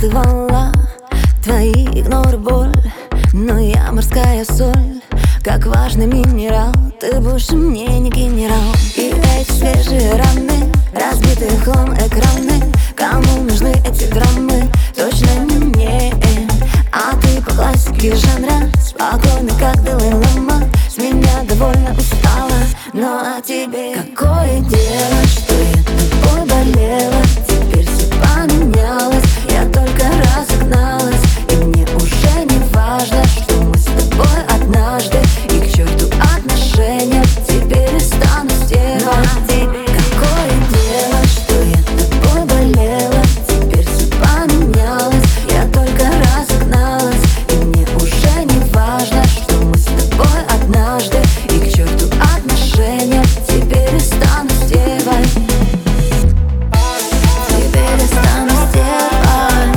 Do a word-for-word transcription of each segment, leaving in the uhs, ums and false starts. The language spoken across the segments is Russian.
окутывала твои игноры, боль. Но я морская соль, как важный минерал. Ты больше мне не генерал. И эти свежие раны, разбитые хром-экраны, кому нужны эти драмы? Точно не мне. А ты по классике жанра, спокойно, как Далай-лама. С меня довольно устала, но а тебе какое дело, что я тобой болела? Теперь все поменялось, я только разогналась. И мне уже не важно, что мы с тобой однажды. И к черту отношения, теперь я стану стервой. Но а тебе какое дело, что я тобой болела? Теперь все поменялось, я только разогналась. И мне уже не важно, что мы с тобой однажды. И к черту отношения, теперь я стану стервой. Теперь я стану стервой.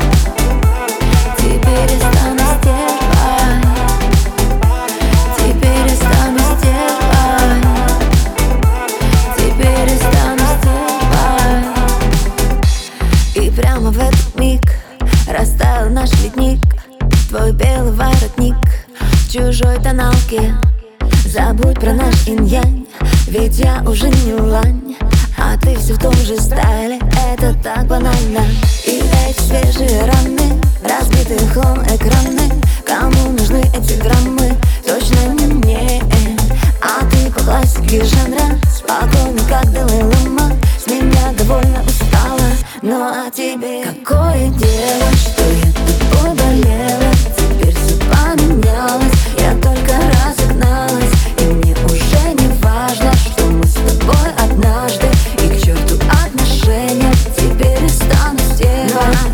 Теперь я стану стервой. Теперь я стану стервой. Теперь я стану стервой. И прямо в этот миг растаял наш ледник. Твой белый воротник в чужой тоналке. Забудь про наш инь-янь, ведь я уже не лань. А ты все в том же стайле, это так банально. И эти свежие раны, разбитые хром-экраны, кому нужны эти драмы? Точно не мне. А ты по классике жанра, спокойно, как Далай-лама. С меня довольно устала, но а тебе какое дело, что я тобой болела? Теперь все поменялось, я только разогналась. И мне уже не важно, что мы с тобой однажды. И к черту отношения, теперь я стану стервой.